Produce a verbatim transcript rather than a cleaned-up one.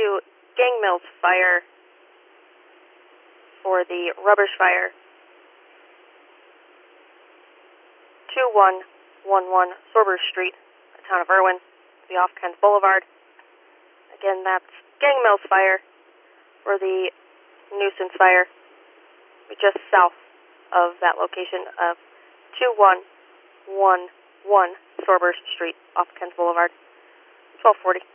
to Gang Mills Fire for the rubbish fire. two one one one Sorber Street, the town of Irwin, the off Kent Boulevard. Again, that's Gang Mills Fire for the nuisance fire, just south of that location of two one one one Sorber Street, off Kent Boulevard, twelve forty.